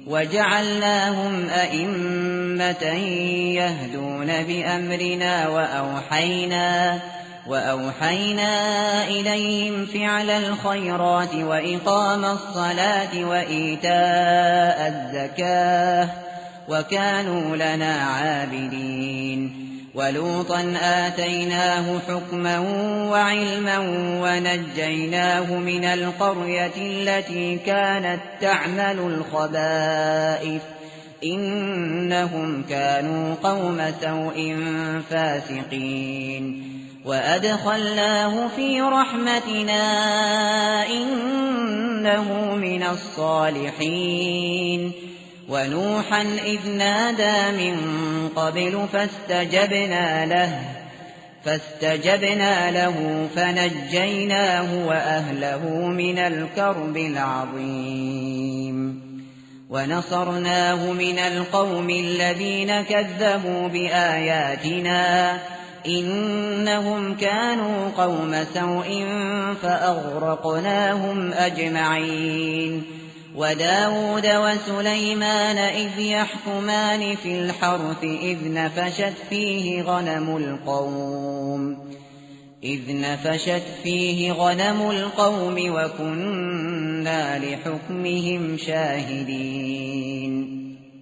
وجعلناهم أئمة يهدون بأمرنا وأوحينا إليهم فعل الخيرات وإقام الصلاة وإيتاء الزكاة وكانوا لنا عابدين. ولوطا آتيناه حكما وعلما ونجيناه من القرية التي كانت تعمل الخبائث إنهم كانوا قوم سوء فاسقين. وأدخلناه في رحمتنا إنه من الصالحين. ونوحا إذ نادى من قبل فاستجبنا له فنجيناه وأهله من الكرب العظيم. ونصرناه من القوم الذين كذبوا بآياتنا إنهم كانوا قوم سوء فأغرقناهم أجمعين. وداود وسليمان إذ يحكمان في الحرث إذ نفشت فيه غنم القوم وكنا لحكمهم شاهدين.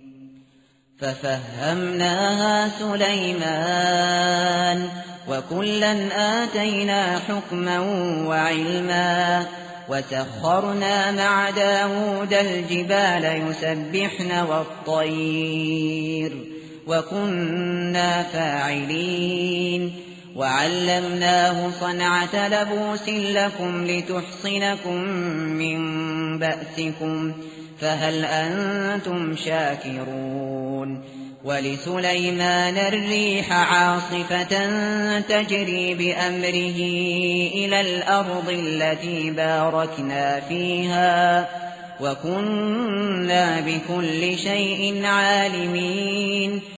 ففهمناها سليمان وكلا آتينا حكما وعلما. وسخرنا مع داود الجبال يسبحن والطير وكنا فاعلين. وعلمناه صنعة لبوس لكم لتحصنكم من بأسكم فهل أنتم شاكرون. ولسليمان الريح عاصفة تجري بأمره إلى الأرض التي باركنا فيها وكنا بكل شيء عالمين.